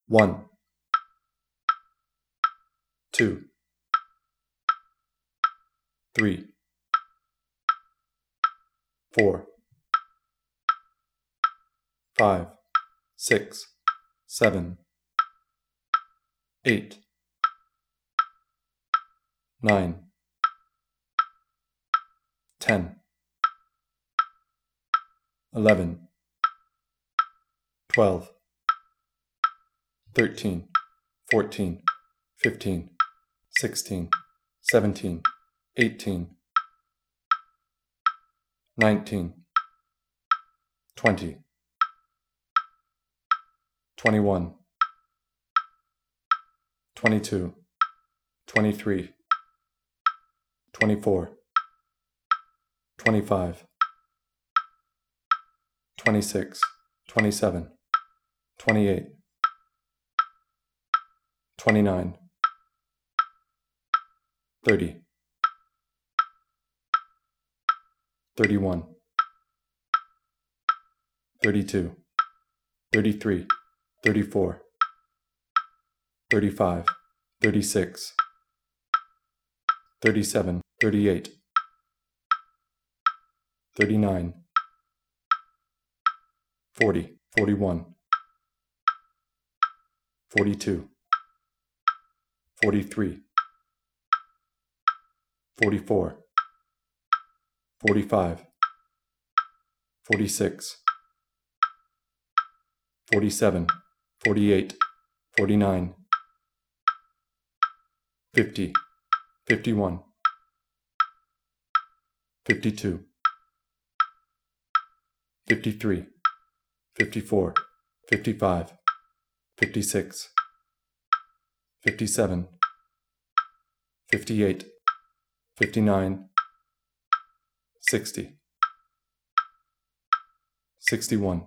1, 2, 3, 4, 5, 6, 7, 8, 9, 10, 11, 12, 13, 14, 15, 16, 17, 18, 19, 20, 21, 22, 23, 24, 25, 26, 27, 28, 29, 30, 31, 32, 33, 34, 35, 36, 37, 38, 39, 40, 41, 42, 43, 44, 45, 46, 47, 48, 49, 50, 51, 52, 53, 54, 55, 56, 57, 58, 59, 60, 61,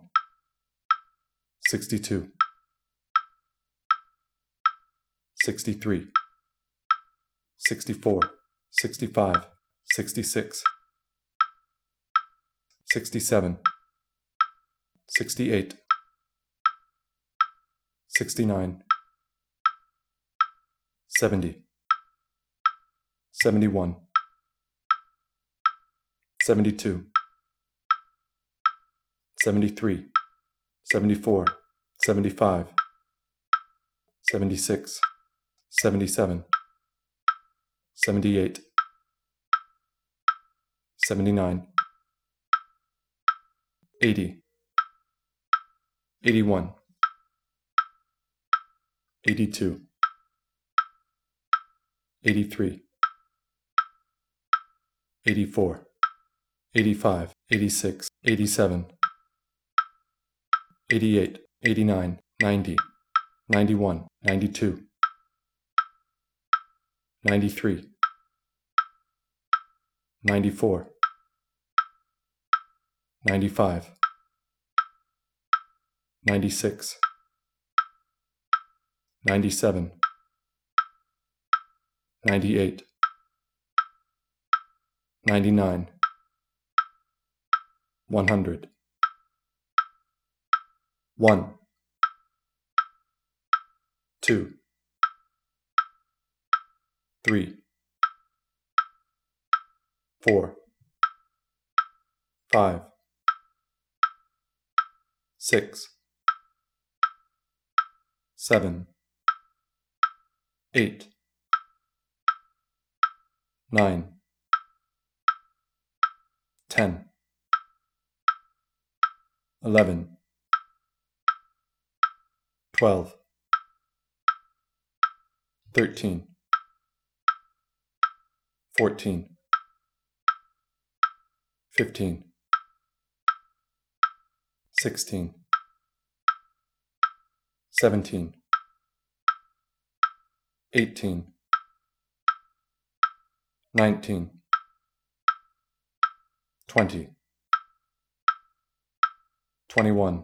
62, 63, 64, 65, 66, 67, 68, 69, 70, 71, 72, 73, 74, 75, 76, 77, 78, 79, 80, 81, 82, 83, 84, 85, 86, 87, 88, 89, 90, 91, 92, 93, 94, 95, 96, 97, 98, 99, 100, 1, 2, 3, 4, 5, 6, 7, 8, 9, 10, 11, 12, 13, 14, 15, 16, 17, 18, 19, 20, 21,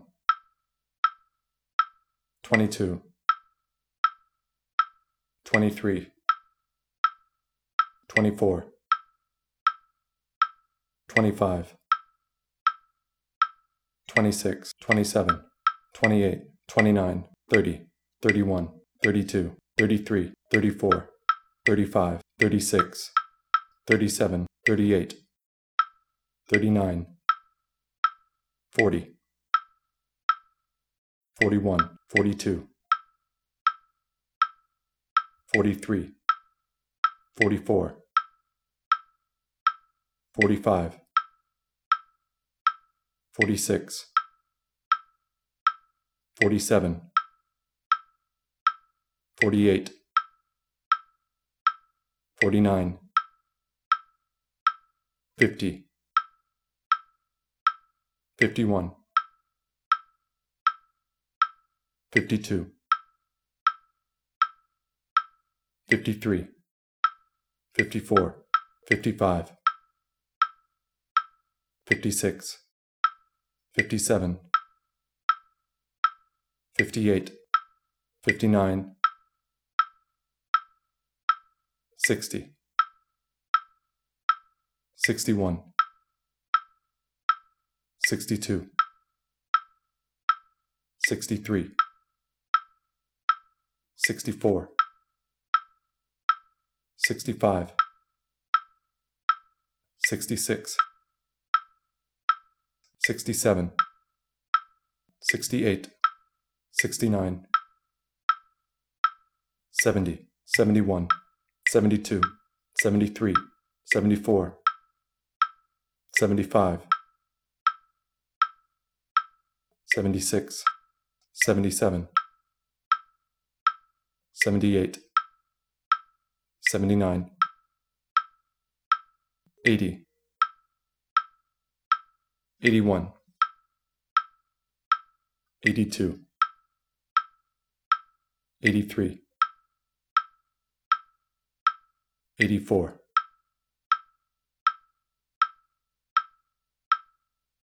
22, 23, 24, 25, 26, 27, 28, 29, 30, 31, 32, 33, 34, 35, 36, 37, 38, 39, 40, 41, 42, 43, 44, 45, 46, 47, 48, 49, 50, 51, 52, 53, 54, 55, 56, 57, 58, 59, 60, 61, 62, 63, 64, 65, 66, 67, 68, 69, 70, 71, 72, 73, 74, 75, 76, 77, 78, 79, 80, 81, 82, 83, 84,